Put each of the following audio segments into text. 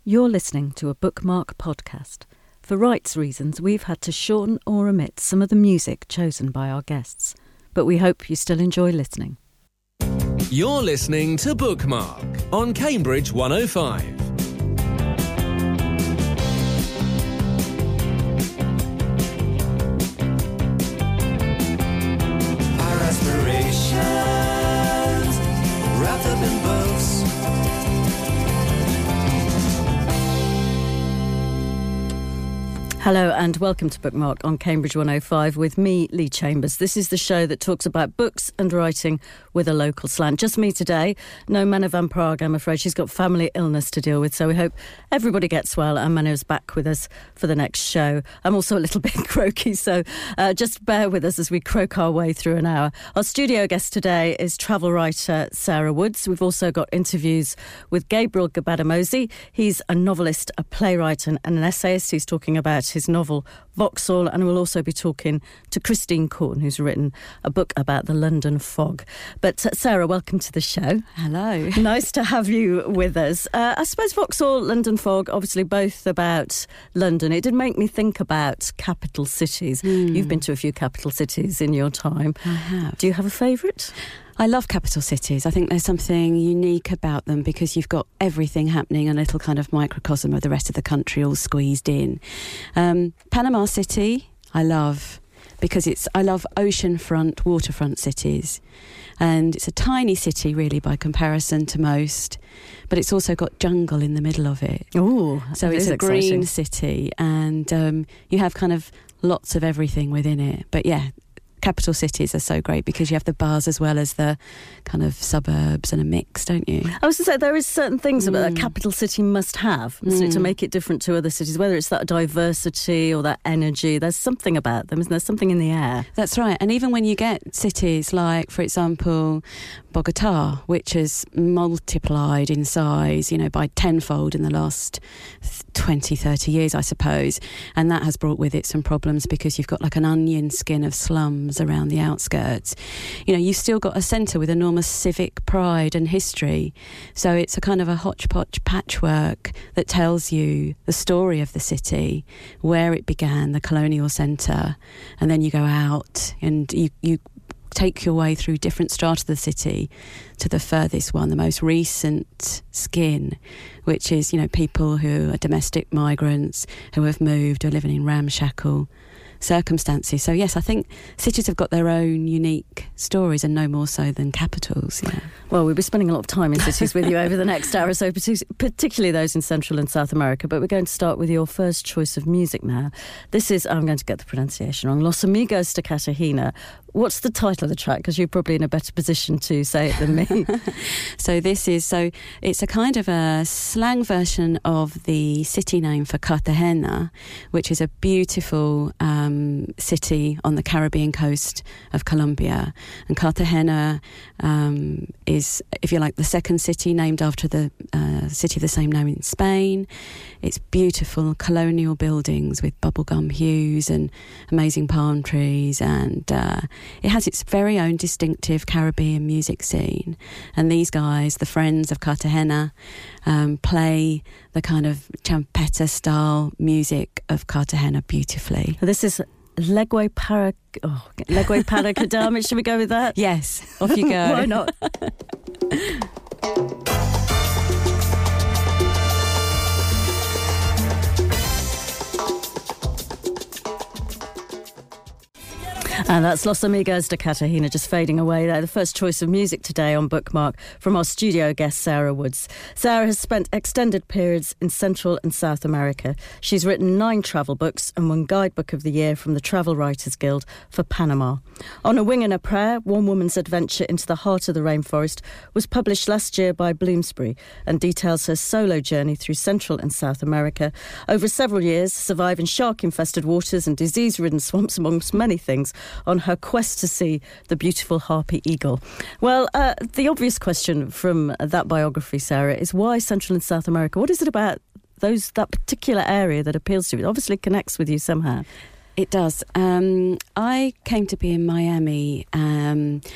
You're listening to a Bookmark podcast. For rights reasons, we've had to shorten or omit some of the music chosen by our guests, but we hope you still enjoy listening. You're listening to Bookmark on Cambridge 105. Our aspirations wrapped up in books. Hello and welcome to Bookmark on Cambridge 105 with me, Lee Chambers. This is the show that talks about books and writing with a local slant. Just me today. No Manna van Praag, I'm afraid. She's got family illness to deal with, so we hope everybody gets well and Manna's back with us for the next show. I'm also a little bit croaky, so just bear with us as we croak our way through an hour. Our studio guest today is travel writer Sarah Woods. We've also got interviews with Gabriel Gbadamosi. He's a novelist, a playwright and an essayist. He's talking about his novel Vauxhall, and we'll also be talking to Christine Corn, who's written a book about the London fog. But Sarah, welcome to the show. Hello. Nice to have you with us. I suppose Vauxhall, London fog, obviously both about London. It did make me think about capital cities. You've been to a few capital cities in your time. I have. Do you have a favourite? I love capital cities. I think there's something unique about them because you've got everything happening, a little kind of microcosm of the rest of the country all squeezed in. Panama City, I love because I love oceanfront, waterfront cities. And it's a tiny city, really, by comparison to most. But it's also got jungle in the middle of it. Oh, so it's a green city. And you have kind of lots of everything within it. But yeah, capital cities are so great because you have the bars as well as the kind of suburbs and a mix, don't you? I was going to say, there is certain things about a capital city must have to make it different to other cities, whether it's that diversity or that energy. There's something about them, isn't there? Something in the air. That's right. And even when you get cities like, for example, Bogota, which has multiplied in size, by tenfold in the last 20, 30 years, I suppose. And that has brought with it some problems because you've got like an onion skin of slums around the outskirts. You've still got a centre with enormous civic pride and history. So it's a kind of a hodgepodge patchwork that tells you the story of the city, where it began, the colonial centre, and then you go out and you take your way through different strata of the city to the furthest one, the most recent skin, which is, people who are domestic migrants, who have moved or living in ramshackle circumstances. So yes, I think cities have got their own unique stories and no more so than capitals. Yeah. Well, we'll be spending a lot of time in cities with you over the next hour or so, particularly those in Central and South America. But we're going to start with your first choice of music now. This is, I'm going to get the pronunciation wrong, Los Amigos de Cartagena. What's the title of the track? Because you're probably in a better position to say it than me. It's a kind of a slang version of the city name for Cartagena, which is a beautiful city on the Caribbean coast of Colombia. And Cartagena is, if you like, the second city named after the city of the same name in Spain. It's beautiful colonial buildings with bubblegum hues and amazing palm trees, and it has its very own distinctive Caribbean music scene. And these guys, the Friends of Cartagena, play the kind of champeta-style music of Cartagena beautifully. This is Legua para Kadami. Should we go with that? Yes, off you go. Why not? And that's Los Amigos de Cartagena just fading away there. The first choice of music today on Bookmark from our studio guest, Sarah Woods. Sarah has spent extended periods in Central and South America. She's written 9 travel books and won Guidebook of the Year from the Travel Writers Guild for Panama. On a Wing and a Prayer, one woman's adventure into the heart of the rainforest was published last year by Bloomsbury and details her solo journey through Central and South America over several years, surviving shark-infested waters and disease-ridden swamps, amongst many things, on her quest to see the beautiful harpy eagle. Well, the obvious question from that biography, Sarah, is why Central and South America? What is it about that particular area that appeals to you? It obviously connects with you somehow. It does. I came to be in Miami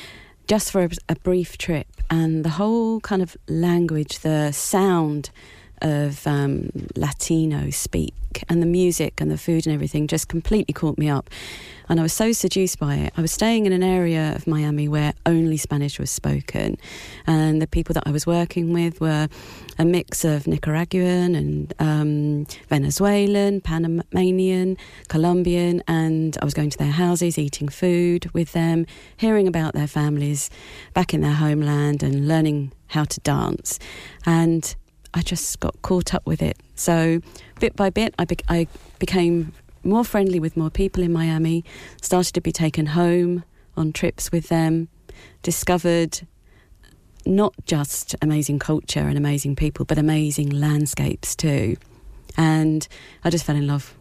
just for a brief trip, and the whole kind of language, the sound of Latino speak, and the music and the food and everything just completely caught me up. And I was so seduced by it. I was staying in an area of Miami where only Spanish was spoken, and the people that I was working with were a mix of Nicaraguan and Venezuelan, Panamanian, Colombian, and I was going to their houses, eating food with them, hearing about their families back in their homeland and learning how to dance. And I just got caught up with it. So bit by bit, I became more friendly with more people in Miami, started to be taken home on trips with them, discovered not just amazing culture and amazing people, but amazing landscapes too. And I just fell in love.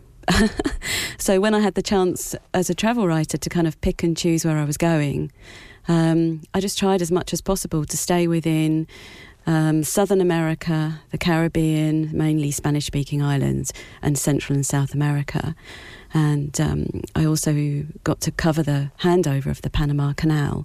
So when I had the chance as a travel writer to kind of pick and choose where I was going, I just tried as much as possible to stay within Southern America, the Caribbean, mainly Spanish-speaking islands, and Central and South America. And I also got to cover the handover of the Panama Canal.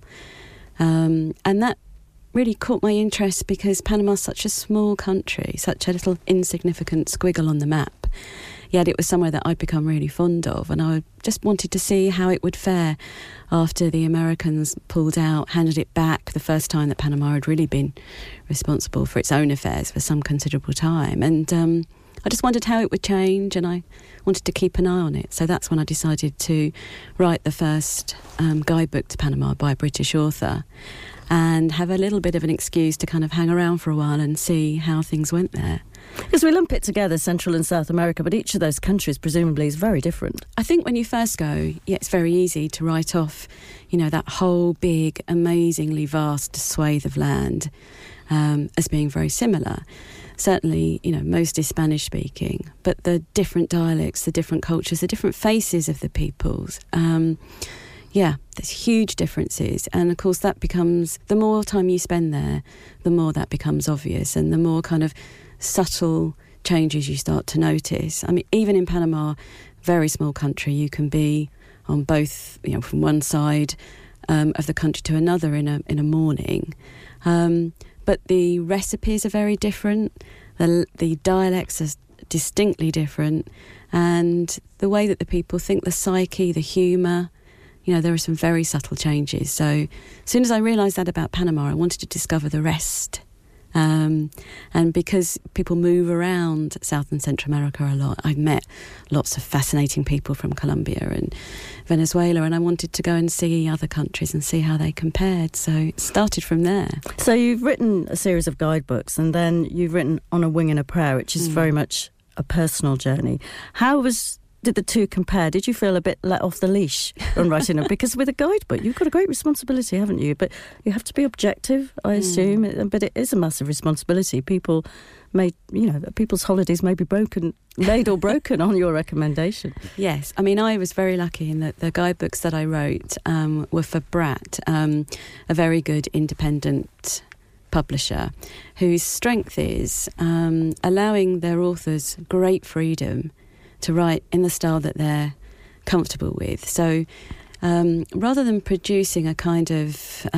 And that really caught my interest because Panama's such a small country, such a little insignificant squiggle on the map. Yet it was somewhere that I'd become really fond of, and I just wanted to see how it would fare after the Americans pulled out, handed it back the first time that Panama had really been responsible for its own affairs for some considerable time. And I just wondered how it would change, and I wanted to keep an eye on it. So that's when I decided to write the first guidebook to Panama by a British author and have a little bit of an excuse to kind of hang around for a while and see how things went there. Because we lump it together, Central and South America, but each of those countries presumably is very different. I think when you first go, yeah, it's very easy to write off, you know, that whole big, amazingly vast swathe of land as being very similar. Certainly, you know, most is Spanish-speaking, but the different dialects, the different cultures, the different faces of the peoples, yeah, there's huge differences. And of course that becomes, the more time you spend there, the more that becomes obvious and the more kind of subtle changes you start to notice. I mean, even in Panama, very small country, you can be on both, you know, from one side of the country to another in a morning. But the recipes are very different. The dialects are distinctly different. And the way that the people think, the psyche, the humour, you know, there are some very subtle changes. So as soon as I realised that about Panama, I wanted to discover the rest. And because people move around South and Central America a lot, I've met lots of fascinating people from Colombia and Venezuela, and I wanted to go and see other countries and see how they compared. So it started from there. So you've written a series of guidebooks, and then you've written On a Wing and a Prayer, which is very much a personal journey. Did the two compare? Did you feel a bit let off the leash when writing them? Because with a guidebook, you've got a great responsibility, haven't you? But you have to be objective, I assume. But it is a massive responsibility. People's holidays may be made or broken on your recommendation. Yes. I mean, I was very lucky in that the guidebooks that I wrote were for Bratt, a very good independent publisher whose strength is allowing their authors great freedom to write in the style that they're comfortable with. So rather than producing a kind of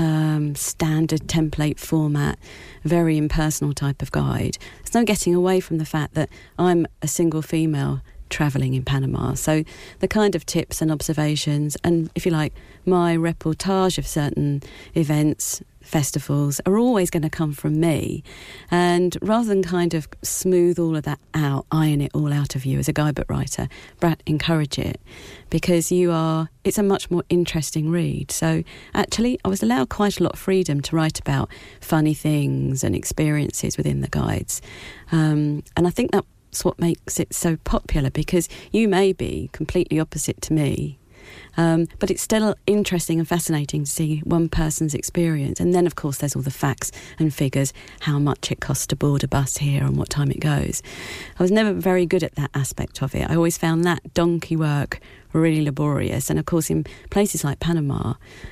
standard template format, very impersonal type of guide, there's no getting away from the fact that I'm a single female travelling in Panama. So the kind of tips and observations and, if you like, my reportage of certain events, festivals, are always going to come from me. And rather than kind of smooth all of that out, iron it all out of you as a guidebook writer, Bratt encourage it because it's a much more interesting read. So actually I was allowed quite a lot of freedom to write about funny things and experiences within the guides. And I think that's what makes it so popular, because you may be completely opposite to me, but it's still interesting and fascinating to see one person's experience. And then, of course, there's all the facts and figures, how much it costs to board a bus here and what time it goes. I was never very good at that aspect of it. I always found that donkey work really laborious. And, of course, in places like Panama,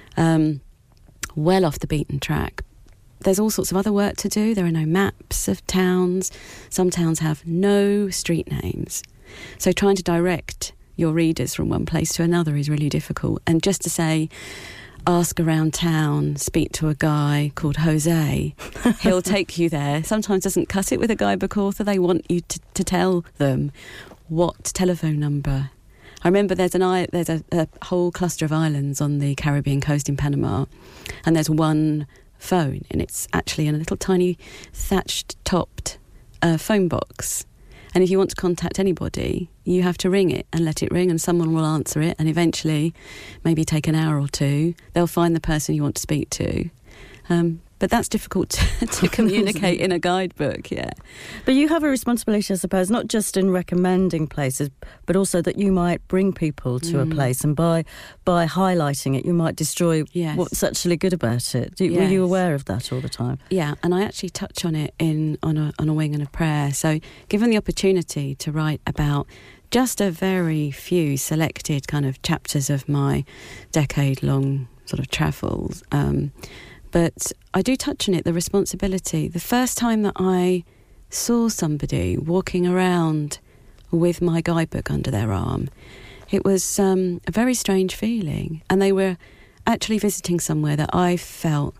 well off the beaten track, there's all sorts of other work to do. There are no maps of towns. Some towns have no street names. So trying to direct your readers from one place to another is really difficult. And just to say, ask around town, speak to a guy called Jose. He'll take you there. Sometimes doesn't cut it with a guidebook author. They want you to tell them what telephone number. I remember there's a whole cluster of islands on the Caribbean coast in Panama, and there's one phone, and it's actually in a little tiny thatched-topped phone box. And if you want to contact anybody, you have to ring it and let it ring, and someone will answer it, and eventually, maybe take an hour or two, they'll find the person you want to speak to. But that's difficult to communicate in a guidebook, yeah. But you have a responsibility, I suppose, not just in recommending places, but also that you might bring people to a place, and by highlighting it, you might destroy what's actually good about it. Were you aware of that all the time? Yeah, and I actually touch on it on a wing and a prayer. So given the opportunity to write about just a very few selected kind of chapters of my decade-long sort of travels, but I do touch on it, the responsibility. The first time that I saw somebody walking around with my guidebook under their arm, it was a very strange feeling. And they were actually visiting somewhere that I felt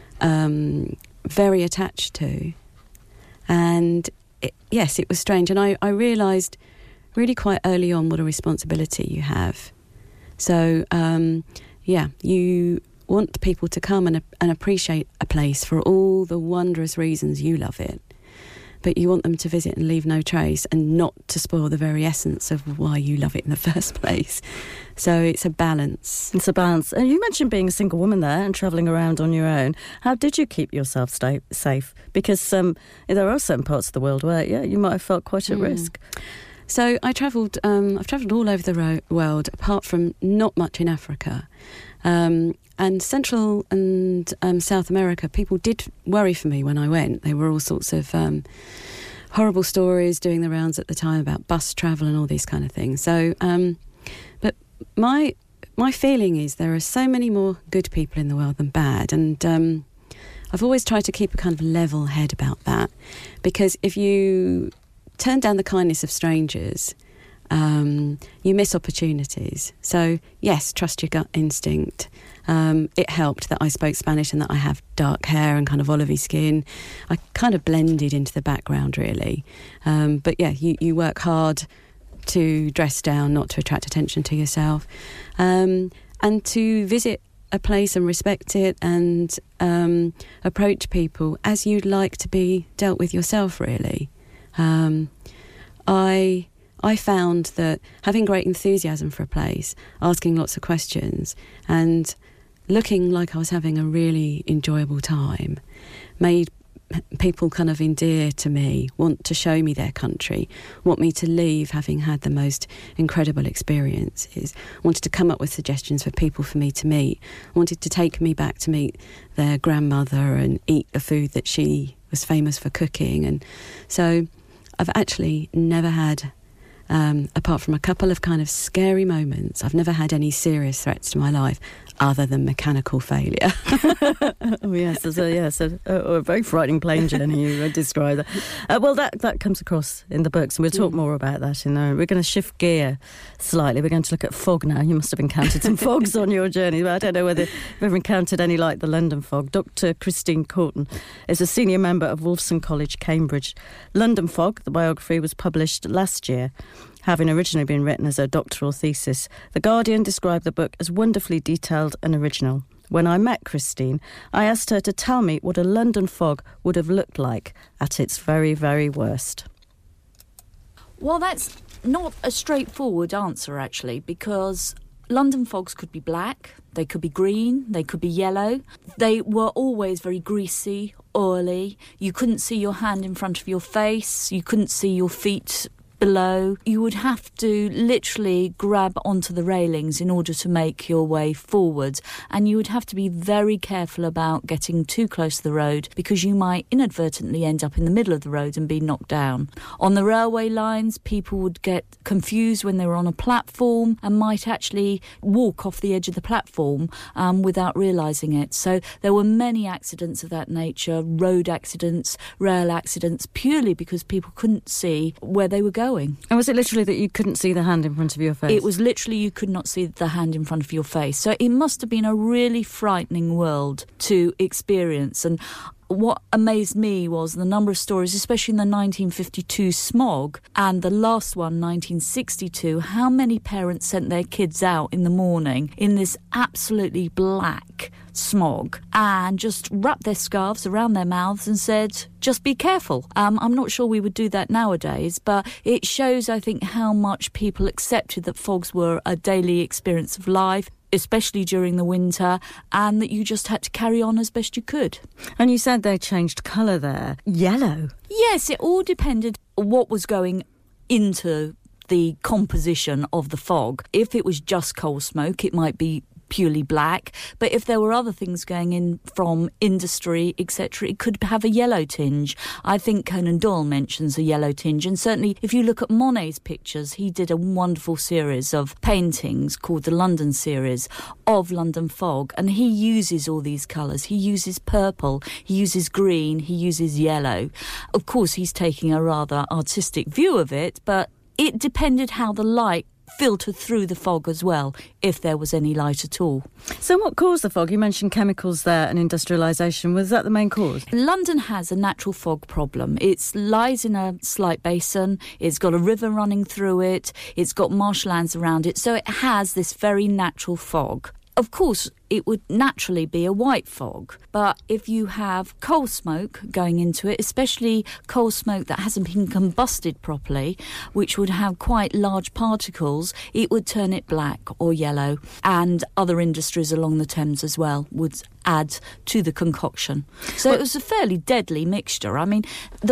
very attached to. And it was strange. And I realised really quite early on what a responsibility you have. So, you want people to come and appreciate a place for all the wondrous reasons you love it, but you want them to visit and leave no trace, and not to spoil the very essence of why you love it in the first place. So it's a balance. It's a balance. And you mentioned being a single woman there and travelling around on your own. How did you keep yourself safe? Because there are certain parts of the world where, you might have felt quite at risk. So I've travelled all over the world, apart from not much in Africa. And Central and South America, people did worry for me when I went. There were all sorts of horrible stories doing the rounds at the time about bus travel and all these kind of things. So, but my feeling is there are so many more good people in the world than bad, and I've always tried to keep a kind of level head about that, because if you turn down the kindness of strangers, you miss opportunities. So yes, trust your gut instinct. It helped that I spoke Spanish and that I have dark hair and kind of olivey skin. I kind of blended into the background, really. But yeah, you work hard to dress down, not to attract attention to yourself, and to visit a place and respect it, and approach people as you'd like to be dealt with yourself, really. I found that having great enthusiasm for a place, asking lots of questions, and looking like I was having a really enjoyable time made people kind of endear to me, want to show me their country, want me to leave having had the most incredible experiences, wanted to come up with suggestions for people for me to meet, wanted to take me back to meet their grandmother and eat the food that she was famous for cooking. And so I've actually never had, apart from a couple of kind of scary moments, I've never had any serious threats to my life other than mechanical failure. Oh yes, a very frightening plane journey you described. Well, that comes across in the books, and we'll talk more about that in there. We're going to shift gear slightly. We're going to look at fog now. You must have encountered some fogs on your journey, but I don't know whether you've ever encountered any like the London fog. Dr. Christine Corton is a senior member of Wolfson College, Cambridge. London Fog, the biography, was published last year, having originally been written as a doctoral thesis. The Guardian described the book as wonderfully detailed and original. When I met Christine, I asked her to tell me what a London fog would have looked like at its very, very worst. Well, that's not a straightforward answer, actually, because London fogs could be black, they could be green, they could be yellow. They were always very greasy, oily. You couldn't see your hand in front of your face. You couldn't see your feet below. You would have to literally grab onto the railings in order to make your way forward, and you would have to be very careful about getting too close to the road, because you might inadvertently end up in the middle of the road and be knocked down. On the railway lines, people would get confused when they were on a platform and might actually walk off the edge of the platform without realising it. So there were many accidents of that nature, road accidents, rail accidents, purely because people couldn't see where they were going. going. And was it literally that you couldn't see the hand in front of your face? It was literally you could not see the hand in front of your face. So it must have been a really frightening world to experience. And what amazed me was the number of stories, especially in the 1952 smog and the last one, 1962, how many parents sent their kids out in the morning in this absolutely black smog and just wrapped their scarves around their mouths and said, just be careful. I'm not sure we would do that nowadays, but it shows, I think, how much people accepted that fogs were a daily experience of life, especially during the winter, and that you just had to carry on as best you could. And you said they changed colour there. Yellow? Yes, it all depended what was going into the composition of the fog. If it was just coal smoke, it might be purely black, but if there were other things going in from industry, etc., it could have a yellow tinge. I think Conan Doyle mentions a yellow tinge, and certainly if you look at Monet's pictures, he did a wonderful series of paintings called the London series of London fog, and he uses all these colours. He uses purple, he uses green, he uses yellow. Of course, he's taking a rather artistic view of it, but it depended how the light filter through the fog as well, if there was any light at all. So what caused the fog? You mentioned chemicals there and industrialisation. Was that the main cause? London has a natural fog problem. It lies in a slight basin, it's got a river running through it, it's got marshlands around it, so it has this very natural fog. Of course, it would naturally be a white fog, but if you have coal smoke going into it, especially coal smoke that hasn't been combusted properly, which would have quite large particles, it would turn it black or yellow, and other industries along the Thames as well would add to the concoction. So it was a fairly deadly mixture. I mean, the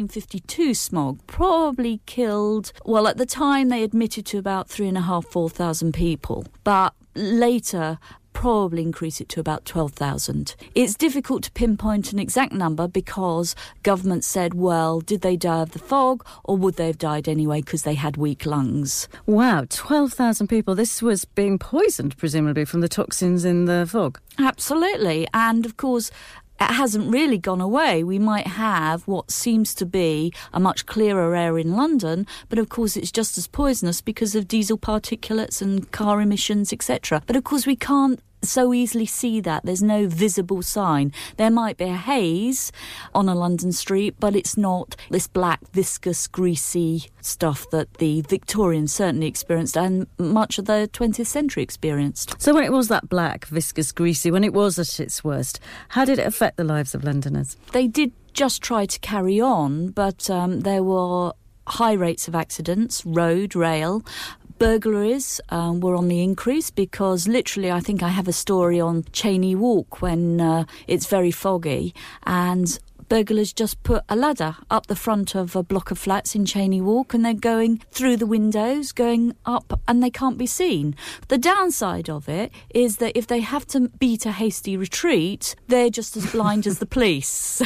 1952 smog probably killed, well, at the time they admitted to about 3,500-4,000 people, but later probably increase it to about 12,000. It's difficult to pinpoint an exact number because government said, well, did they die of the fog or would they have died anyway because they had weak lungs? Wow, 12,000 people. This was being poisoned, presumably, from the toxins in the fog. Absolutely. And, of course, it hasn't really gone away. We might have what seems to be a much clearer air in London, but of course it's just as poisonous because of diesel particulates and car emissions, etc. But of course we can't so easily see that. There's no visible sign. There might be a haze on a London street, but it's not this black, viscous, greasy stuff that the Victorians certainly experienced and much of the 20th century experienced. So when it was that black, viscous, greasy, when it was at its worst, how did it affect the lives of Londoners? They did just try to carry on, but there were high rates of accidents, road, rail. Burglaries were on the increase because literally I think I have a story on Cheyne Walk when it's very foggy and burglars just put a ladder up the front of a block of flats in Cheyne Walk and they're going through the windows, going up, and they can't be seen. The downside of it is that if they have to beat a hasty retreat, they're just as blind as the police. So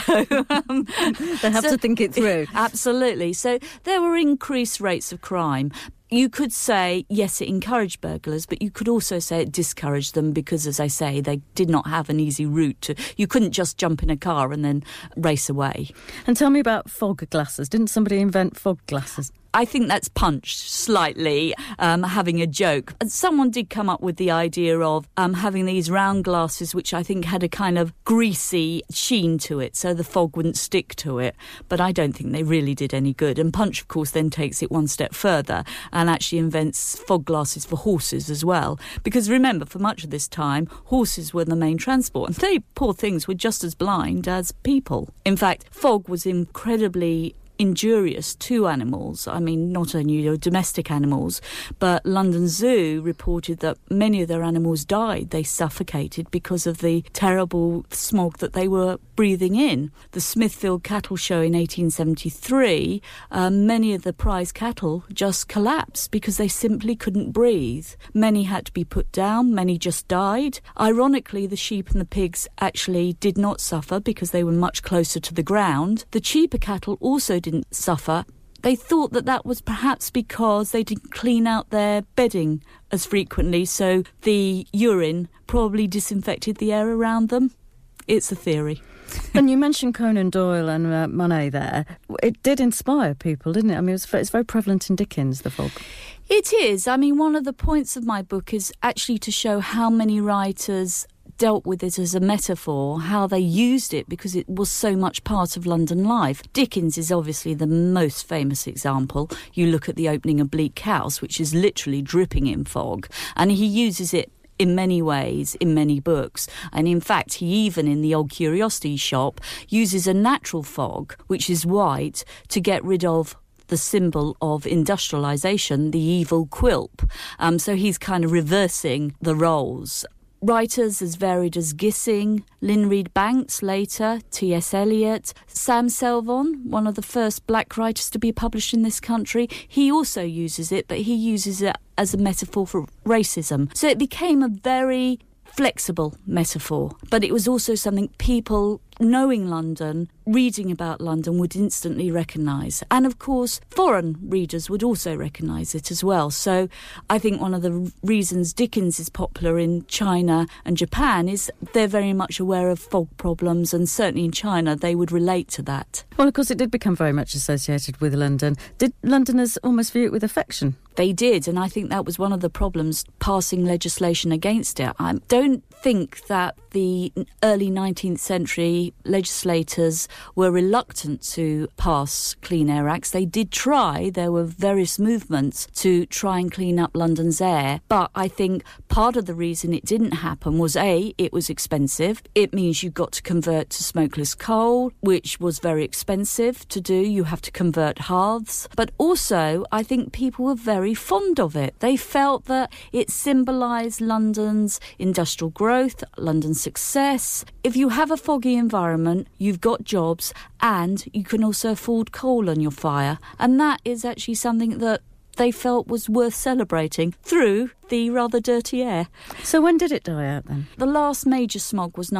they have to think it through. Absolutely. So there were increased rates of crime. You could say, yes, it encouraged burglars, but you could also say it discouraged them because, as I say, they did not have an easy route. You couldn't just jump in a car and then race away. And tell me about fog glasses. Didn't somebody invent fog glasses? I think that's punched slightly, having a joke. And someone did come up with the idea of having these round glasses, which I think had a kind of greasy sheen to it, so the fog wouldn't stick to it. But I don't think they really did any good. And Punch, of course, then takes it one step further and actually invents fog glasses for horses as well. Because remember, for much of this time, horses were the main transport. And they, poor things, were just as blind as people. In fact, fog was incredibly injurious to animals. I mean, not only domestic animals, but London Zoo reported that many of their animals died. They suffocated because of the terrible smog that they were breathing in. The Smithfield Cattle Show in 1873, many of the prize cattle just collapsed because they simply couldn't breathe. Many had to be put down, many just died. Ironically, the sheep and the pigs actually did not suffer because they were much closer to the ground. The cheaper cattle also didn't suffer. They thought that that was perhaps because they didn't clean out their bedding as frequently, so the urine probably disinfected the air around them. It's a theory. And you mentioned Conan Doyle and Monet there. It did inspire people, didn't it? I mean, it's very prevalent in Dickens, the fog. It is. I mean, one of the points of my book is actually to show how many writers dealt with it as a metaphor, how they used it because it was so much part of London life. Dickens is obviously the most famous example. You look at the opening of Bleak House, which is literally dripping in fog, and he uses it in many ways, in many books. And in fact, he even in the Old Curiosity Shop uses a natural fog, which is white, to get rid of the symbol of industrialisation, the evil quilp. So he's kind of reversing the roles. Writers as varied as Gissing, Lynn Reed Banks later, T.S. Eliot, Sam Selvon, one of the first black writers to be published in this country, he also uses it, but he uses it as a metaphor for racism. So it became a very flexible metaphor, but it was also something people knowing London, reading about London, would instantly recognise. And of course, foreign readers would also recognise it as well. So I think one of the reasons Dickens is popular in China and Japan is they're very much aware of fog problems, and certainly in China they would relate to that. Well, of course, it did become very much associated with London. Did Londoners almost view it with affection? They did, and I think that was one of the problems passing legislation against it. I don't think that the early 19th century legislators were reluctant to pass Clean Air Acts. They did try. There were various movements to try and clean up London's air. But I think part of the reason it didn't happen was, A, it was expensive. It means you got to convert to smokeless coal, which was very expensive to do. You have to convert hearths. But also, I think people were very fond of it. They felt that it symbolised London's industrial growth, London's success. If you have a foggy environment, you've got jobs, and you can also afford coal on your fire. And that is actually something that they felt was worth celebrating through the rather dirty air. So when did it die out then? The last major smog was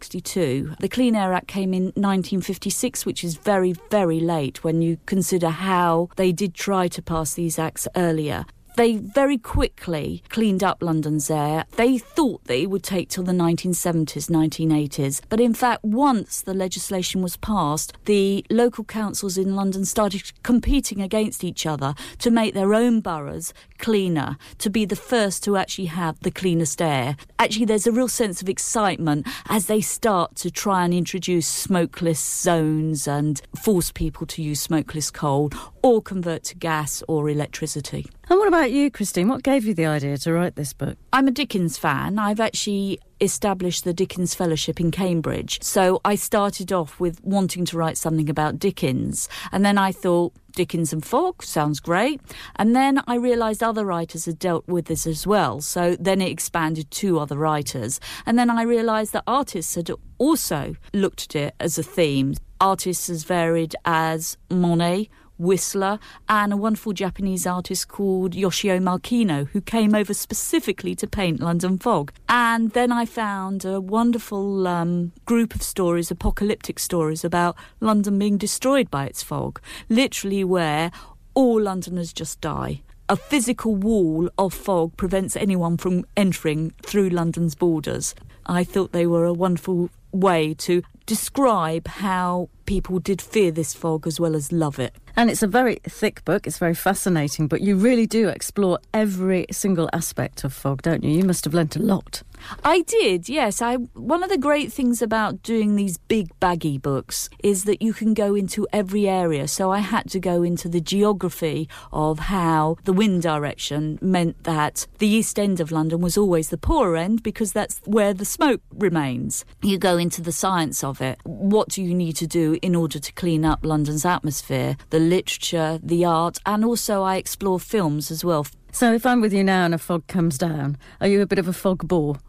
1962. The Clean Air Act came in 1956, which is very, very late when you consider how they did try to pass these acts earlier. They very quickly cleaned up London's air. They thought that it would take till the 1970s, 1980s. But in fact, once the legislation was passed, the local councils in London started competing against each other to make their own boroughs cleaner, to be the first to actually have the cleanest air. Actually, there's a real sense of excitement as they start to try and introduce smokeless zones and force people to use smokeless coal or convert to gas or electricity. And what about you, Christine? What gave you the idea to write this book? I'm a Dickens fan. I've actually established the Dickens Fellowship in Cambridge. So I started off with wanting to write something about Dickens. And then I thought, Dickens and fog sounds great. And then I realised other writers had dealt with this as well. So then it expanded to other writers. And then I realised that artists had also looked at it as a theme. Artists as varied as Monet, Whistler, and a wonderful Japanese artist called Yoshio Makino, who came over specifically to paint London fog. And then I found a wonderful group of stories, apocalyptic stories, about London being destroyed by its fog, literally where all Londoners just die. A physical wall of fog prevents anyone from entering through London's borders. I thought they were a wonderful way to describe how people did fear this fog as well as love it. And it's a very thick book, it's very fascinating, but you really do explore every single aspect of fog, don't you? You must have learnt a lot. I did, yes. One of the great things about doing these big baggy books is that you can go into every area. So I had to go into the geography of how the wind direction meant that the East End of London was always the poorer end because that's where the smoke remains. You go into the science of it. What do you need to do in order to clean up London's atmosphere? The literature, the art, and also I explore films as well. So if I'm with you now and a fog comes down, are you a bit of a fog bore?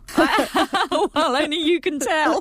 Well, only you can tell.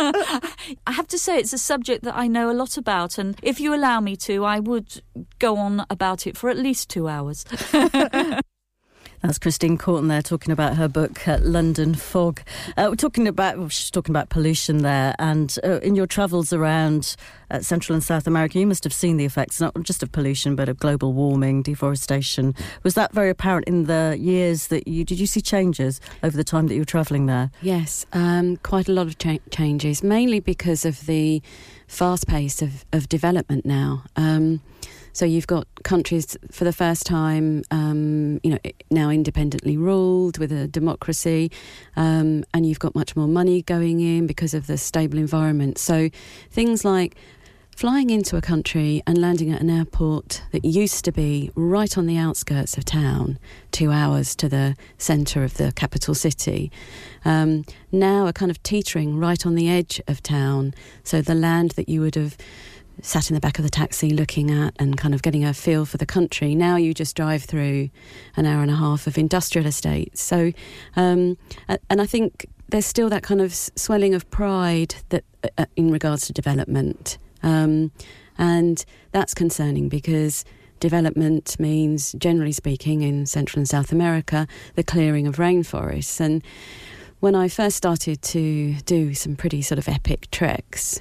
I have to say it's a subject that I know a lot about, and if you allow me to, I would go on about it for at least 2 hours. That's Christine Corton there talking about her book, London Fog. She's talking about pollution there. And in your travels around Central and South America, you must have seen the effects, not just of pollution, but of global warming, deforestation. Was that very apparent in the years that did you see changes over the time that you were travelling there? Yes, quite a lot of changes, mainly because of the fast pace of development now. So you've got countries for the first time, now independently ruled with a democracy, and you've got much more money going in because of the stable environment. So things like flying into a country and landing at an airport that used to be right on the outskirts of town, 2 hours to the centre of the capital city, now are kind of teetering right on the edge of town. So the land that you would have sat in the back of the taxi looking at and kind of getting a feel for the country, now you just drive through an hour and a half of industrial estates. So and I think there's still that kind of swelling of pride that in regards to development, and that's concerning because development means, generally speaking, in Central and South America, the clearing of rainforests. And when I first started to do some pretty sort of epic treks,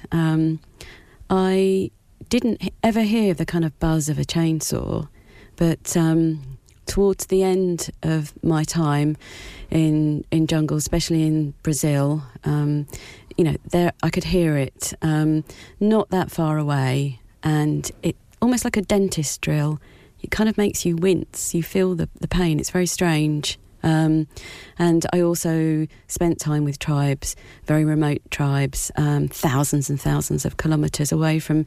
I didn't ever hear the kind of buzz of a chainsaw, but towards the end of my time in jungle, especially in Brazil, there I could hear it not that far away, and it almost like a dentist drill. It kind of makes you wince. You feel the pain. It's very strange. And I also spent time with tribes, very remote tribes, thousands and thousands of kilometres away from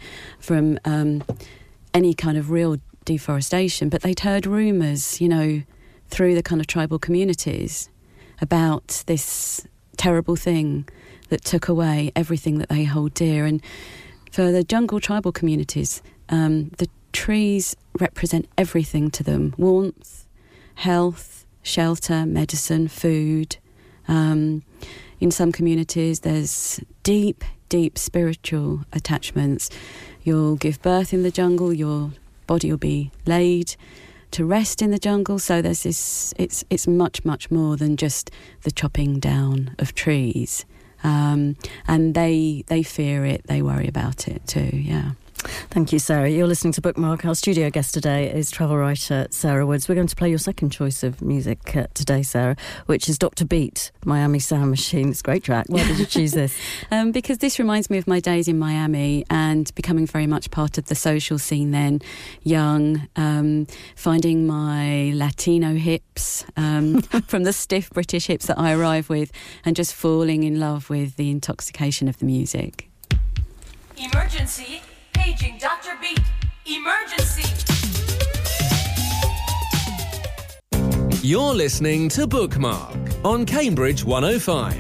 any kind of real deforestation. But they'd heard rumours, through the kind of tribal communities about this terrible thing that took away everything that they hold dear. And for the jungle tribal communities, the trees represent everything to them: warmth, health, shelter, medicine, food. In some communities there's deep spiritual attachments. You'll give birth in the jungle, your body will be laid to rest in the jungle. So there's this, it's much more than just the chopping down of trees, and they fear it, they worry about it too. Yeah. Thank you, Sarah. You're listening to Bookmark. Our studio guest today is travel writer Sarah Woods. We're going to play your second choice of music today, Sarah, which is Dr. Beat, Miami Sound Machine. It's a great track. Why did you choose this? Because this reminds me of my days in Miami and becoming very much part of the social scene then, young, finding my Latino hips from the stiff British hips that I arrive with, and just falling in love with the intoxication of the music. Emergency! Paging Dr. Beat. Emergency! You're listening to Bookmark on Cambridge 105.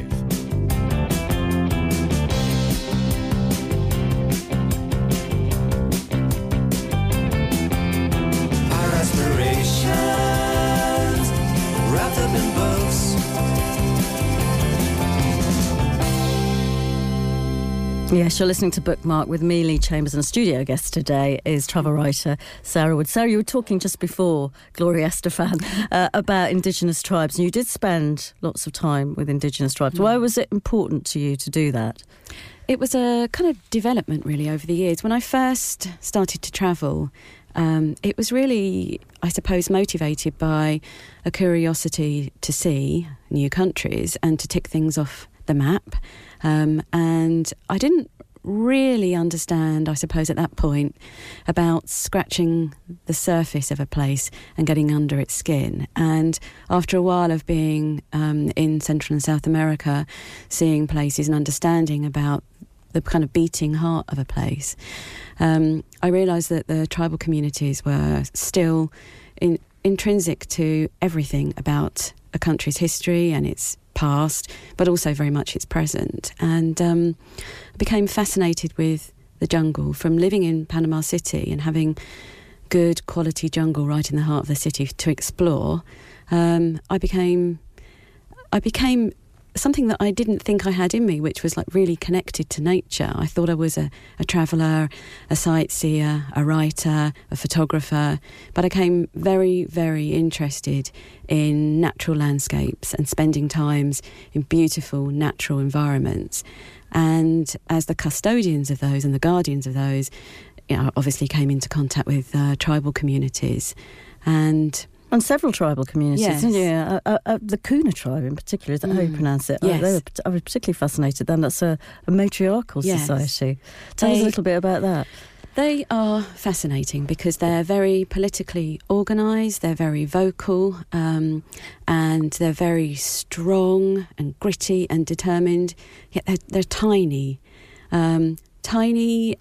Our aspirations wrapped up in books. Yes, you're listening to Bookmark with me, Lee Chambers, and a studio guest today is travel writer Sarah Wood. Sarah, you were talking just before, Gloria Estefan, about Indigenous tribes, and you did spend lots of time with Indigenous tribes. Why was it important to you to do that? It was a kind of development, really, over the years. When I first started to travel, it was really, I suppose, motivated by a curiosity to see new countries and to tick things off the map. And I didn't really understand, I suppose, at that point about scratching the surface of a place and getting under its skin. And after a while of being in Central and South America, seeing places and understanding about the kind of beating heart of a place, I realised that the tribal communities were still intrinsic to everything about a country's history and its past, but also very much its present. And I became fascinated with the jungle from living in Panama City and having good quality jungle right in the heart of the city to explore. I became something that I didn't think I had in me, which was like really connected to nature. I thought I was a traveller, a sightseer, a writer, a photographer, but I became very, very interested in natural landscapes and spending times in beautiful natural environments. And as the custodians of those and the guardians of those, obviously came into contact with tribal communities. And several tribal communities, yes. didn't you? The Kuna tribe in particular, is that how you pronounce it? Yes. I was particularly fascinated then. That's a matriarchal society. Tell us a little bit about that. They are fascinating because they're very politically organised, they're very vocal, and they're very strong and gritty and determined, yet they're tiny. Tiny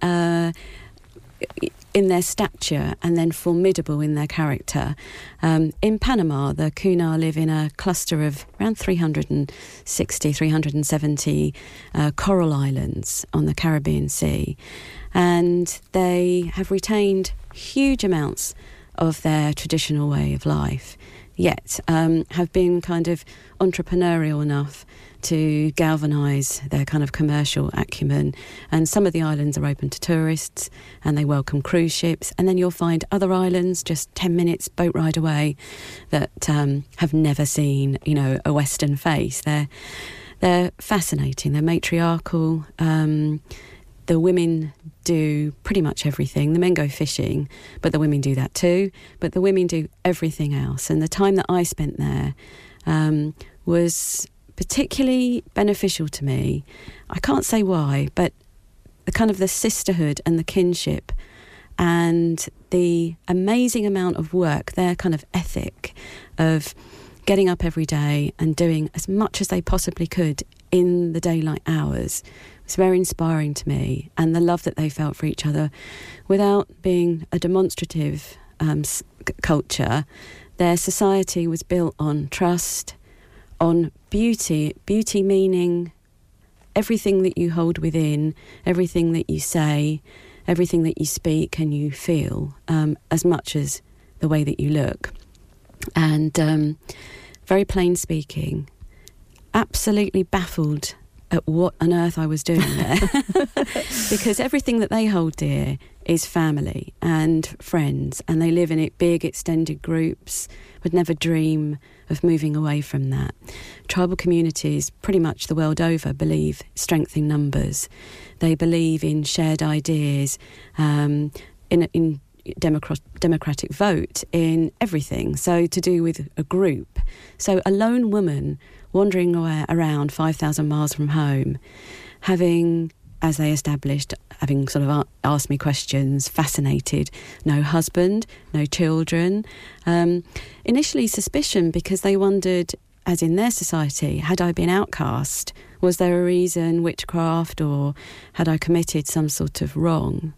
in their stature and then formidable in their character. In Panama, the Kuna live in a cluster of around 360, 370 coral islands on the Caribbean Sea. And they have retained huge amounts of their traditional way of life, yet have been kind of entrepreneurial enough to galvanise their kind of commercial acumen. And some of the islands are open to tourists and they welcome cruise ships. And then you'll find other islands just 10 minutes boat ride away that have never seen, a Western face. They're fascinating. They're matriarchal. The women do pretty much everything. The men go fishing, but the women do that too. But the women do everything else. And the time that I spent there was particularly beneficial to me. I can't say why, but the kind of the sisterhood and the kinship and the amazing amount of work, their kind of ethic of getting up every day and doing as much as they possibly could in the daylight hours. It's very inspiring to me, and the love that they felt for each other without being a demonstrative culture. Their society was built on trust, on beauty meaning everything that you hold within, everything that you say, everything that you speak and you feel, as much as the way that you look. And very plain speaking, absolutely baffled at what on earth I was doing there. Because everything that they hold dear is family and friends, and they live in big extended groups, would never dream of moving away from that. Tribal communities pretty much the world over believe strength in numbers. They believe in shared ideas, in democratic vote, in everything. So to do with a group. So a lone woman wandering around 5,000 miles from home, having, as they established, having sort of asked me questions, fascinated, no husband, no children. Initially suspicion, because they wondered, as in their society, had I been outcast? Was there a reason, witchcraft, or had I committed some sort of wrong?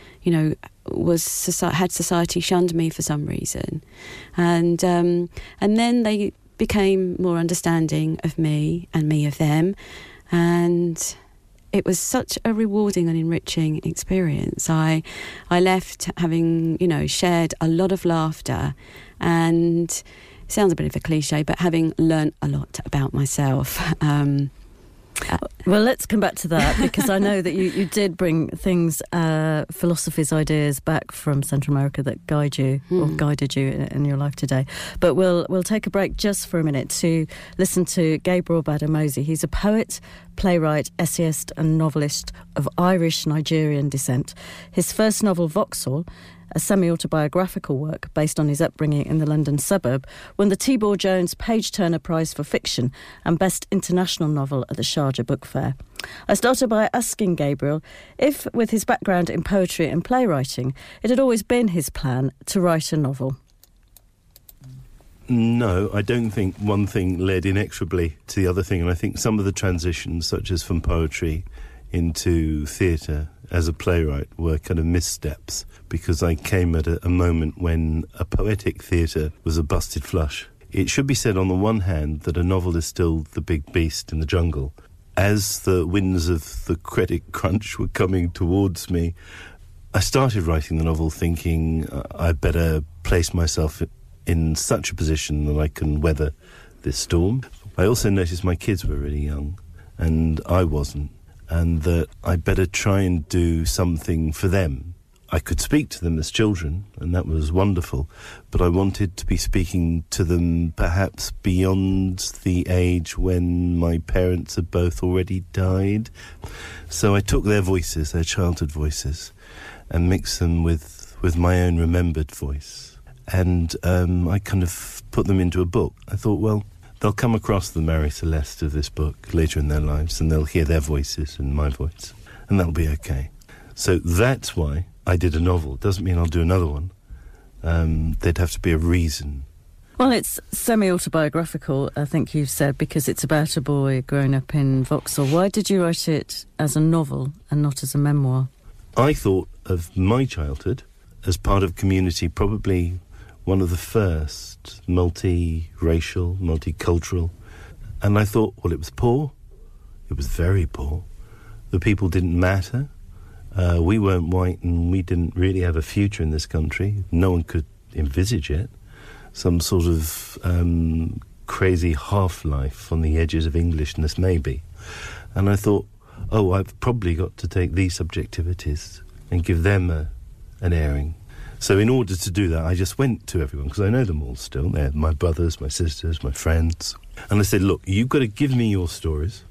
Had society shunned me for some reason? And then they became more understanding of me and me of them, and it was such a rewarding and enriching experience. I left having, shared a lot of laughter, and it sounds a bit of a cliche, but having learnt a lot about myself. Well, let's come back to that, because I know that you did bring things, philosophies, ideas back from Central America that guided you in your life today. But we'll take a break just for a minute to listen to Gabriel Badamosi. He's a poet, playwright, essayist and novelist of Irish-Nigerian descent. His first novel, Vauxhall, a semi-autobiographical work based on his upbringing in the London suburb, won the Tibor Jones Page Turner Prize for Fiction and Best International Novel at the Sharjah Book Fair. I started by asking Gabriel if, with his background in poetry and playwriting, it had always been his plan to write a novel. No, I don't think one thing led inexorably to the other thing, and I think some of the transitions, such as from poetry into theatre as a playwright, were kind of missteps, because I came at a moment when a poetic theatre was a busted flush. It should be said on the one hand that a novel is still the big beast in the jungle. As the winds of the critic crunch were coming towards me, I started writing the novel thinking I'd better place myself in such a position that I can weather this storm. I also noticed my kids were really young, and I wasn't, and that I'd better try and do something for them. I could speak to them as children, and that was wonderful, but I wanted to be speaking to them perhaps beyond the age when my parents had both already died. So I took their voices, their childhood voices, and mixed them with my own remembered voice. And I kind of put them into a book. I thought, well, they'll come across the Marie Celeste of this book later in their lives, and they'll hear their voices and my voice, and that'll be okay. So that's why I did a novel. It doesn't mean I'll do another one. There'd have to be a reason. Well, it's semi-autobiographical, I think you've said, because it's about a boy growing up in Vauxhall. Why did you write it as a novel and not as a memoir? I thought of my childhood as part of community, probably one of the first multi-racial, multicultural. And I thought, well, it was poor. It was very poor. The people didn't matter. We weren't white, and we didn't really have a future in this country. No one could envisage it. Some sort of crazy half-life on the edges of Englishness, maybe. And I thought, oh, I've probably got to take these subjectivities and give them an airing. So in order to do that, I just went to everyone, because I know them all still. They're my brothers, my sisters, my friends. And I said, look, you've got to give me your stories,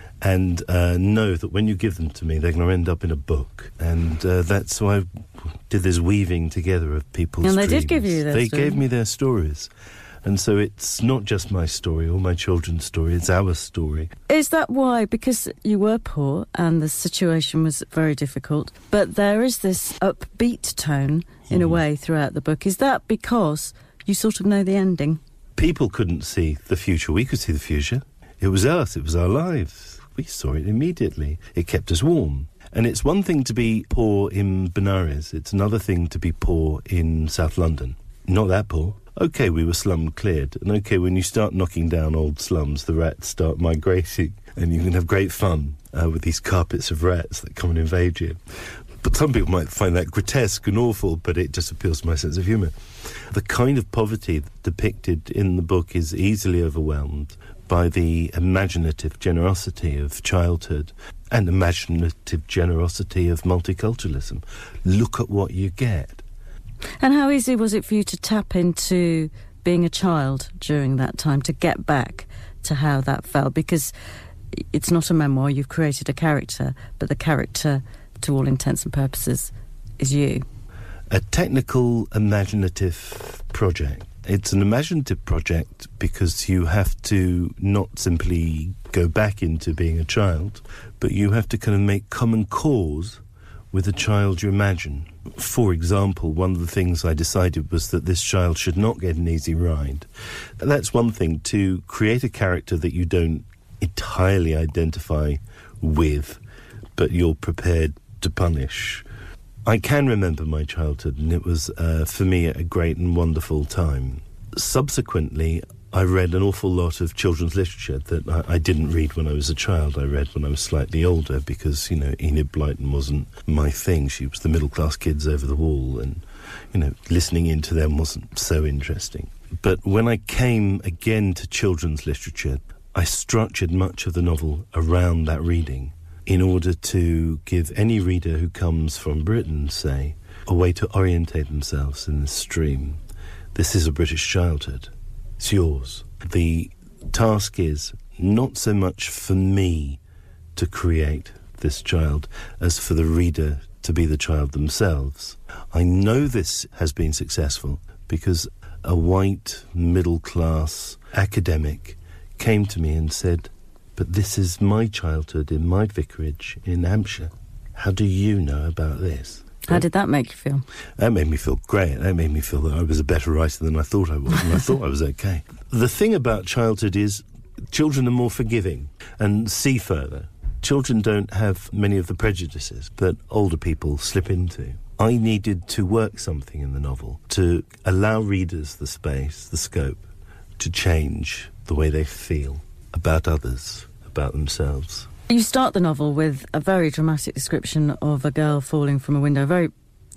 and know that when you give them to me, they're going to end up in a book. And that's why I did this weaving together of people's dreams. And they did give you their stories. They gave me their stories. And so it's not just my story or my children's story, it's our story. Is that why? Because you were poor and the situation was very difficult, but there is this upbeat tone, in a way, throughout the book. Is that because you sort of know the ending? People couldn't see the future. We could see the future. It was us. It was our lives. We saw it immediately. It kept us warm. And it's one thing to be poor in Benares. It's another thing to be poor in South London. Not that poor. OK, we were slum cleared. And OK, when you start knocking down old slums, the rats start migrating. And you can have great fun with these carpets of rats that come and invade you. But some people might find that grotesque and awful, but it just appeals to my sense of humour. The kind of poverty depicted in the book is easily overwhelmed by the imaginative generosity of childhood and imaginative generosity of multiculturalism. Look at what you get. And how easy was it for you to tap into being a child during that time, to get back to how that felt? Because it's not a memoir, you've created a character, but the character, to all intents and purposes, is you. A technical, imaginative project. It's an imaginative project because you have to not simply go back into being a child, but you have to kind of make common cause with the child you imagine. For example, one of the things I decided was that this child should not get an easy ride. That's one thing, to create a character that you don't entirely identify with, but you're prepared to punish. I can remember my childhood, and it was, for me, a great and wonderful time. Subsequently, I read an awful lot of children's literature that I didn't read when I was a child. I read when I was slightly older because, Enid Blyton wasn't my thing. She was the middle-class kids over the wall, and, listening into them wasn't so interesting. But when I came again to children's literature, I structured much of the novel around that reading in order to give any reader who comes from Britain, say, a way to orientate themselves in this stream. This is a British childhood. It's yours. The task is not so much for me to create this child as for the reader to be the child themselves. I know this has been successful because a white, middle-class academic came to me and said, but this is my childhood in my vicarage in Hampshire. How do you know about this? How did that make you feel? That made me feel great. That made me feel that I was a better writer than I thought I was, and I thought I was okay. The thing about childhood is children are more forgiving and see further. Children don't have many of the prejudices that older people slip into. I needed to work something in the novel to allow readers the space, the scope, to change the way they feel about others, about themselves. You start the novel with a very dramatic description of a girl falling from a window, a very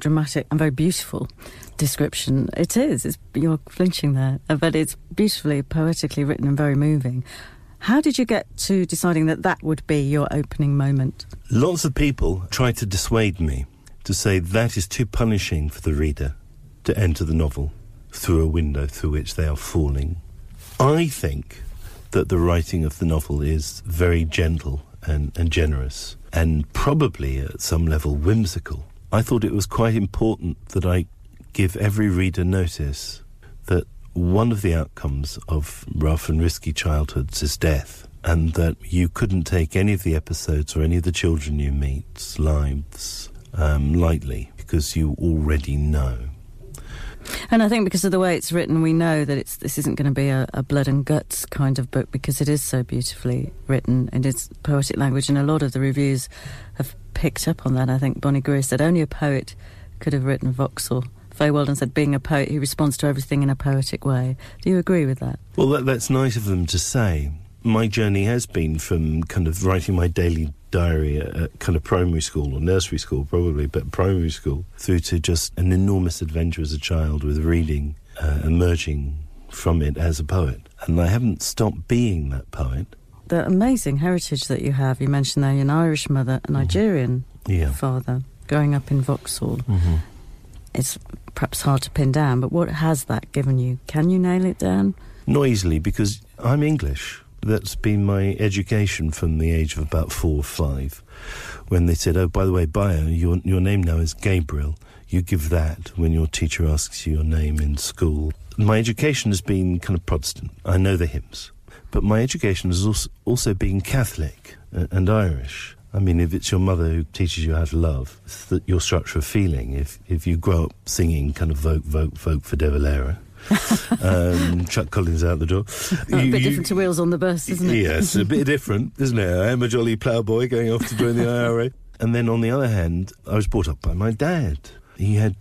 dramatic and very beautiful description. It is. You're flinching there, but it's beautifully, poetically written and very moving. How did you get to deciding that would be your opening moment? Lots of people try to dissuade me to say that is too punishing for the reader to enter the novel through a window through which they are falling. I think that the writing of the novel is very gentle and generous, and probably at some level whimsical. I thought it was quite important that I give every reader notice that one of the outcomes of rough and risky childhoods is death, and that you couldn't take any of the episodes or any of the children you meet's lives lightly, because you already know. And I think because of the way it's written, we know that this isn't going to be a blood and guts kind of book, because it is so beautifully written and it's poetic language, and a lot of the reviews have picked up on that. I think Bonnie Greer said only a poet could have written Vauxhall. Faye Weldon said being a poet, he responds to everything in a poetic way. Do you agree with that? Well, that's nice of them to say. My journey has been from kind of writing my daily diary at kind of primary school, or nursery school probably, but primary school, through to just an enormous adventure as a child with reading, emerging from it as a poet. And I haven't stopped being that poet. The amazing heritage that you have, you mentioned there, you're an Irish mother, a Nigerian father, growing up in Vauxhall. Mm-hmm. It's perhaps hard to pin down, but what has that given you? Can you nail it down? Not easily, because I'm English. That's been my education from the age of about 4 or 5, when they said, oh, by the way, Bio, your name now is Gabriel. You give that when your teacher asks you your name in school. My education has been kind of Protestant. I know the hymns. But my education has also been Catholic and Irish. I mean, if it's your mother who teaches you how to love, it's your structure of feeling. If you grow up singing kind of Vote, Vote, Vote for De Valera, Chuck Collins out the door. A bit different to Wheels on the Bus, isn't it? Yes, a bit different, isn't it? I am a jolly ploughboy going off to join the IRA. And then on the other hand, I was brought up by my dad. He had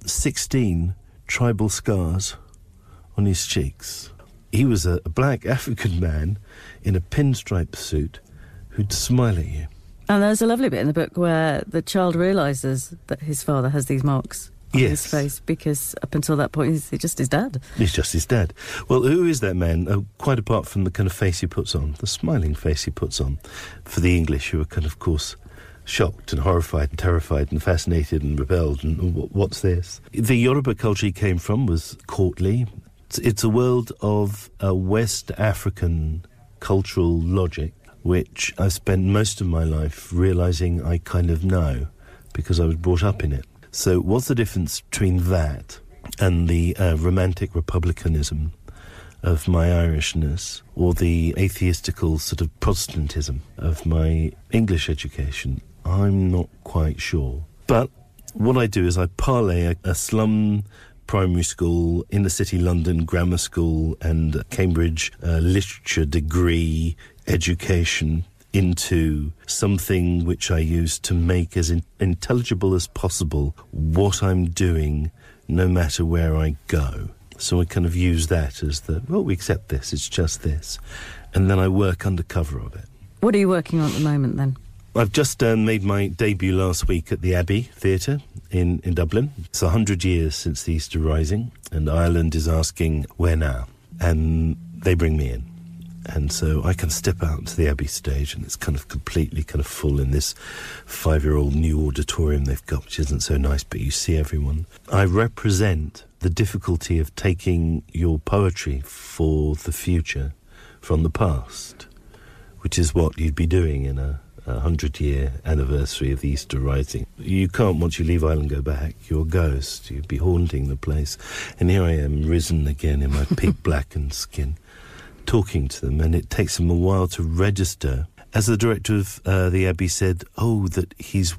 16 tribal scars on his cheeks. He was a black African man in a pinstripe suit who'd smile at you. And there's a lovely bit in the book where the child realises that his father has these marks on his face, because up until that point he's just his dad. He's just his dad. Well, who is that man? Quite apart from the kind of face he puts on, the smiling face he puts on, for the English, who are kind of course shocked and horrified and terrified and fascinated and repelled, and what's this? The Yoruba culture he came from was courtly. It's a world of West African cultural logic, which I've spent most of my life realising I kind of know, because I was brought up in it. So what's the difference between that and the romantic republicanism of my Irishness, or the atheistical sort of Protestantism of my English education? I'm not quite sure. But what I do is I parlay a slum primary school, inner city London grammar school and Cambridge literature degree education into something which I use to make as intelligible as possible what I'm doing, no matter where I go. So I kind of use that as we accept this, it's just this. And then I work under cover of it. What are you working on at the moment, then? I've just made my debut last week at the Abbey Theatre in Dublin. It's 100 years since the Easter Rising, and Ireland is asking, where now? And they bring me in. And so I can step out to the Abbey stage, and it's kind of completely kind of full in this 5-year-old new auditorium they've got, which isn't so nice, but you see everyone. I represent the difficulty of taking your poetry for the future from the past, which is what you'd be doing in a 100-year anniversary of the Easter Rising. You can't, once you leave Ireland, go back. You're a ghost. You'd be haunting the place. And here I am, risen again in my pig blackened skin, talking to them, and it takes them a while to register. As the director of the Abbey said, that he's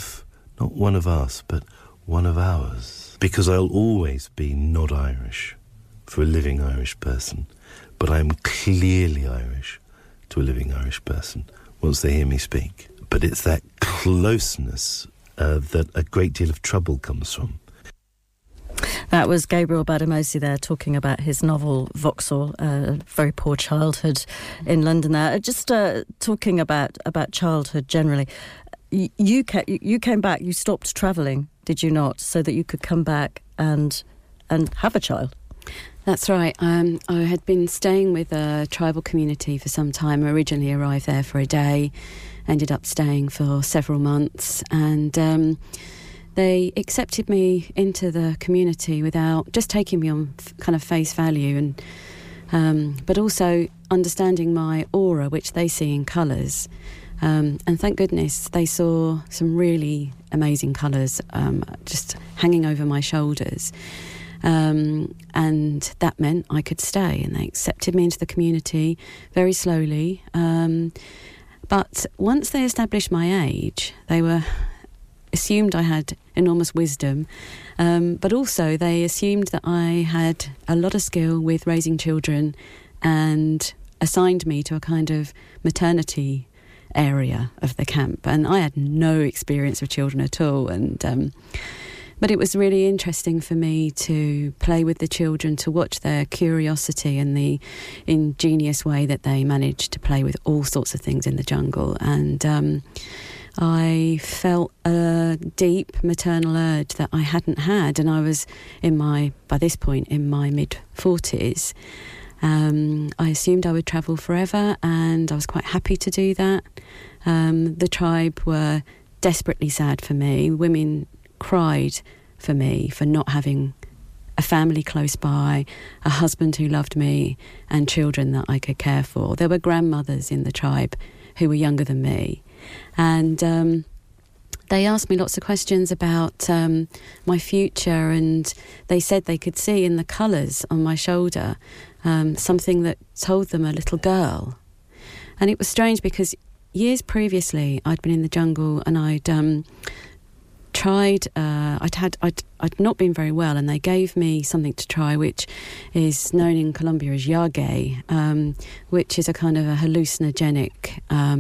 not one of us, but one of ours. Because I'll always be not Irish for a living Irish person, but I am clearly Irish to a living Irish person once they hear me speak. But it's that closeness that a great deal of trouble comes from. That was Gabriel Bademosi there, talking about his novel Vauxhall, very poor childhood in London there. Just talking about childhood generally. You came back, you stopped travelling did you not, so that you could come back and have a child? That's right. I had been staying with a tribal community for some time. I originally arrived there for a day, ended up staying for several months, and they accepted me into the community without just taking me on kind of face value, and but also understanding my aura, which they see in colours. And thank goodness they saw some really amazing colours just hanging over my shoulders. And that meant I could stay, and they accepted me into the community very slowly. But once they established my age, they assumed I had enormous wisdom, but also they assumed that I had a lot of skill with raising children and assigned me to a kind of maternity area of the camp. And I had no experience with children at all, and but it was really interesting for me to play with the children, to watch their curiosity and the ingenious way that they managed to play with all sorts of things in the jungle. And I felt a deep maternal urge that I hadn't had, and I was by this point in my mid-40s. I assumed I would travel forever, and I was quite happy to do that. The tribe were desperately sad for me. Women cried for me for not having a family close by, a husband who loved me, and children that I could care for. There were grandmothers in the tribe who were younger than me, and they asked me lots of questions about my future, and they said they could see in the colours on my shoulder something that told them a little girl. And it was strange because years previously I'd been in the jungle, and I'd tried, I'd not been very well, and they gave me something to try, which is known in Colombia as yage, which is a kind of a hallucinogenic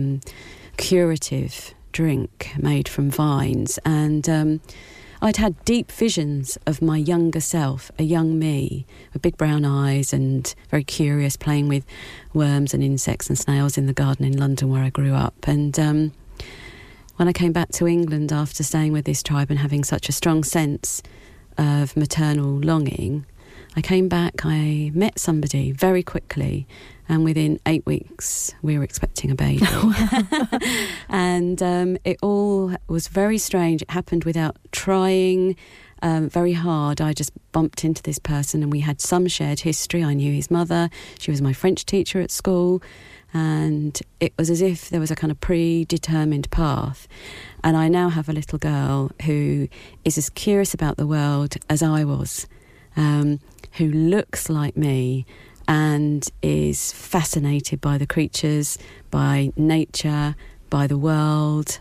curative drink made from vines. And I'd had deep visions of my younger self, a young me, with big brown eyes and very curious, playing with worms and insects and snails in the garden in London where I grew up. And when I came back to England after staying with this tribe and having such a strong sense of maternal longing, I came back, I met somebody very quickly, and within 8 weeks we were expecting a baby. And it all was very strange. It happened without trying very hard. I just bumped into this person, and we had some shared history. I knew his mother. She was my French teacher at school. And it was as if there was a kind of predetermined path. And I now have a little girl who is as curious about the world as I was, who looks like me and is fascinated by the creatures, by nature, by the world.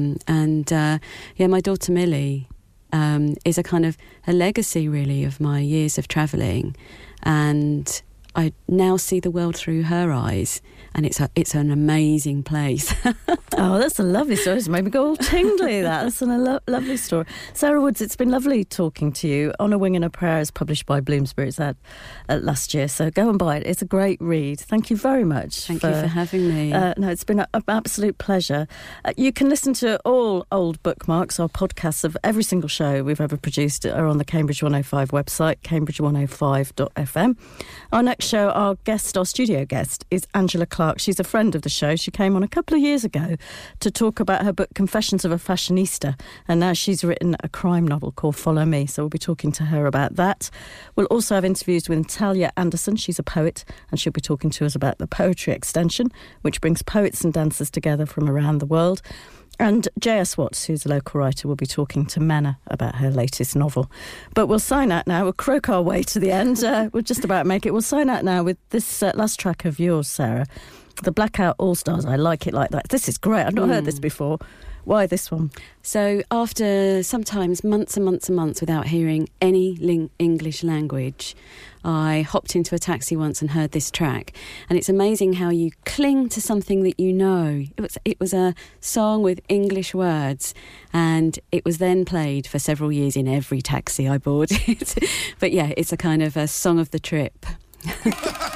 My daughter Millie is a kind of a legacy, really, of my years of travelling. And I now see the world through her eyes, and it's an amazing place. Oh, that's a lovely story. It's made me go all tingly. That's a lovely story. Sarah Woods, it's been lovely talking to you. On a Wing and a Prayer is published by Bloomsbury. It's out last year, so go and buy it. It's a great read. Thank you very much. Thank you for having me. No, it's been an absolute pleasure. You can listen to all old bookmarks or podcasts of every single show we've ever produced are on the Cambridge 105 website, cambridge105.fm. Our next show, our studio guest, is Angela Clark. She's a friend of the show. She came on a couple of years ago to talk about her book Confessions of a Fashionista, and now she's written a crime novel called Follow Me, so we'll be talking to her about that. We'll also have interviews with Talia Anderson. She's a poet, and she'll be talking to us about the Poetry Extension, which brings poets and dancers together from around the world. And J.S. Watts, who's a local writer, will be talking to Manna about her latest novel. But we'll sign out now. We'll croak our way to the end. We'll just about make it. We'll sign out now with this last track of yours, Sarah. The Blackout All-Stars. I Like It Like That. This is great. I've not heard this before. Why this one? So after sometimes months and months and months without hearing any English language, I hopped into a taxi once and heard this track. And it's amazing how you cling to something that you know. It was a song with English words, and it was then played for several years in every taxi I boarded. But yeah, it's a kind of a song of the trip.